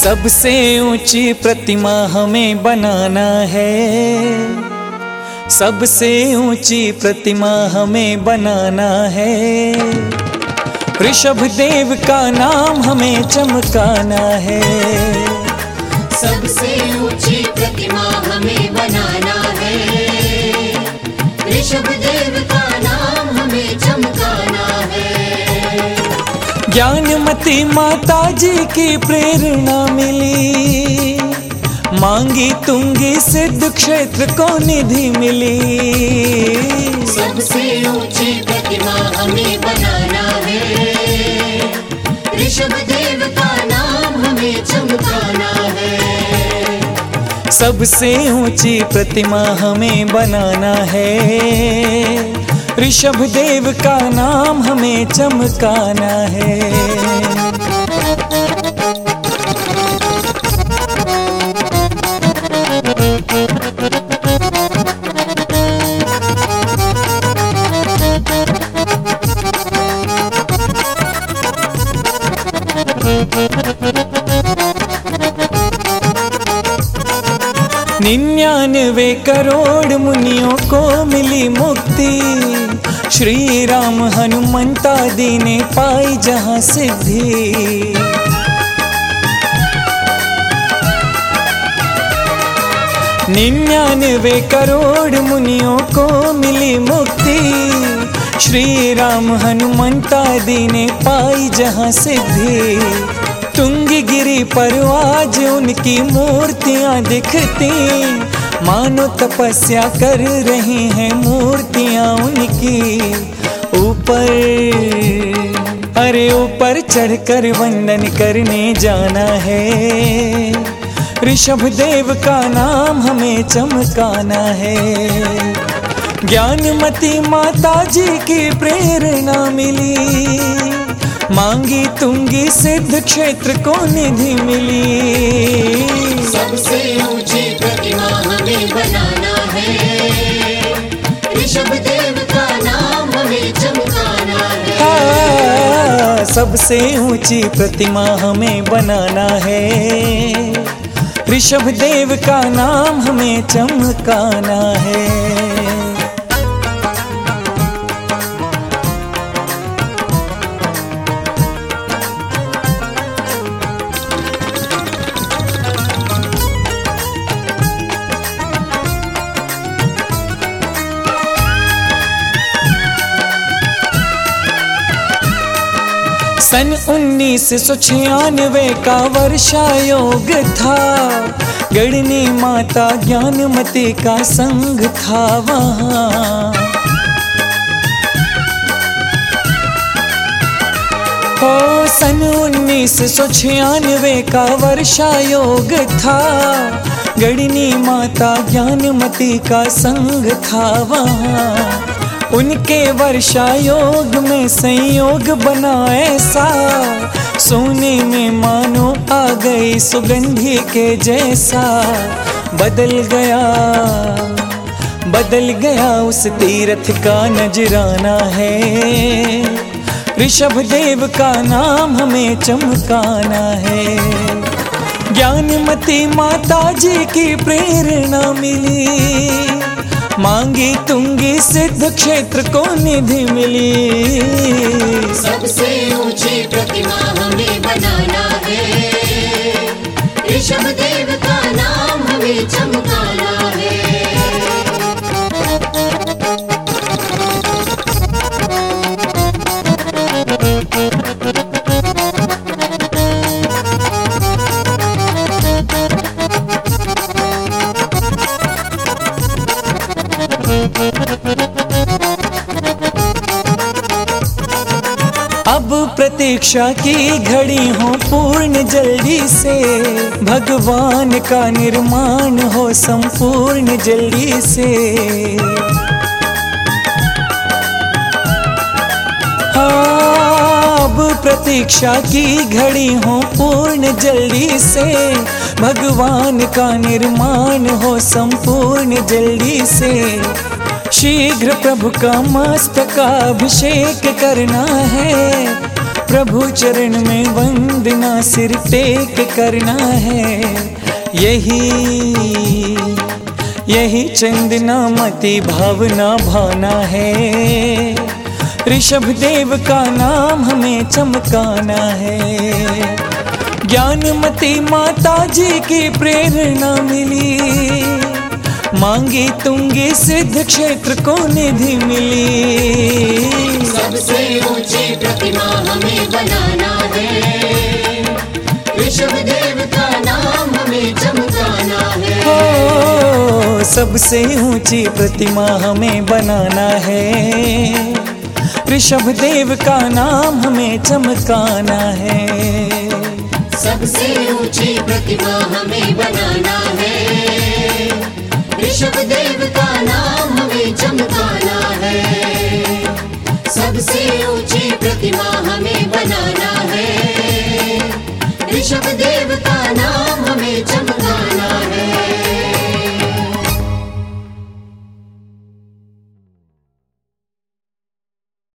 सबसे ऊंची प्रतिमा हमें बनाना है, सबसे ऊंची प्रतिमा हमें बनाना है। ऋषभ देव का नाम हमें चमकाना है। सबसे ऊंची प्रतिमा हमें बनाना है, ऋषभ देव का नाम हमें चमकाना है। ज्ञानमती माता जी की प्रेरणा मिली, मांगी तुंगी सिद्ध क्षेत्र को निधि मिली। सबसे ऊंची प्रतिमा हमें बनाना है, ऋषभ देव का नाम हमें चमकाना है। सबसे ऊंची प्रतिमा हमें बनाना है, ऋषभ देव का नाम हमें चमकाना है। निन्यानवे करोड़ मुनियों को मिली मुक्ति, श्री राम हनुमंतादि ने पाई जहां सिद्धि। निन्यानवे करोड़ मुनियों को मिली मुक्ति, श्री राम हनुमंतादि ने पाई जहां सिद्धि। तुंगगिरी पर आज उनकी मूर्तियां दिखती, मानो तपस्या कर रही हैं मूर्तियां उनकी। ऊपर अरे ऊपर चढ़कर वंदन करने जाना है, ऋषभ देव का नाम हमें चमकाना है। ज्ञानमती माता जी की प्रेरणा मिली, मांगी तुंगी सिद्ध क्षेत्र को निधि मिली। सबसे ऊंची प्रतिमा हमें बनाना है, ऋषभ देव का नाम हमें चमकाना है। सबसे ऊंची प्रतिमा हमें बनाना है, ऋषभ देव का नाम हमें चमकाना है। सन 1996 का वर्षायोग था, गढ़नी माता ज्ञानमती का संग था वहाँ। ओ सन 1996 का वर्षायोग था, गढ़नी माता ज्ञानमती का संग था वहाँ। उनके वर्षा योग में संयोग बना ऐसा, सोने में मानो आ गई सुगंधी के जैसा। बदल गया उस तीर्थ का नजराना है, ऋषभ देव का नाम हमें चमकाना है। ज्ञानमती माता जी की प्रेरणा मिली, मांगी तुंगी सिद्ध क्षेत्र को निधि मिली। सबसे ऊंची प्रतिमा हमें बनाना है, ऋषभ देव का नाम हमें चमकाना है। अब प्रतीक्षा की घड़ी हो पूर्ण जल्दी से, भगवान का निर्माण हो संपूर्ण जल्दी से। हाँ, अब प्रतीक्षा की घड़ी हो पूर्ण जल्दी से, भगवान का निर्माण हो संपूर्ण जल्दी से। शीघ्र प्रभु का मस्तकाभिषेक करना है, प्रभु चरण में वंदना सिर टेक करना है। यही चंदना मति भावना भाना है। ऋषभ देव का नाम हमें चमकाना है। ज्ञानमती माता जी की प्रेरणा मिली, मांगी तुंगी सिद्ध क्षेत्र को निधि मिली। सबसे ऊंची प्रतिमा हमें बनाना है, ऋषभ देव का नाम हमें चमकाना है। ओ, सबसे ऊंची प्रतिमा हमें बनाना है, ऋषभ देव का नाम हमें चमकाना है। सबसे ऊंची प्रतिमा हमें बनाना है, ऋषभ देव का नाम हमें चमकाना है। सबसे ऊंची प्रतिमा हमें बनाना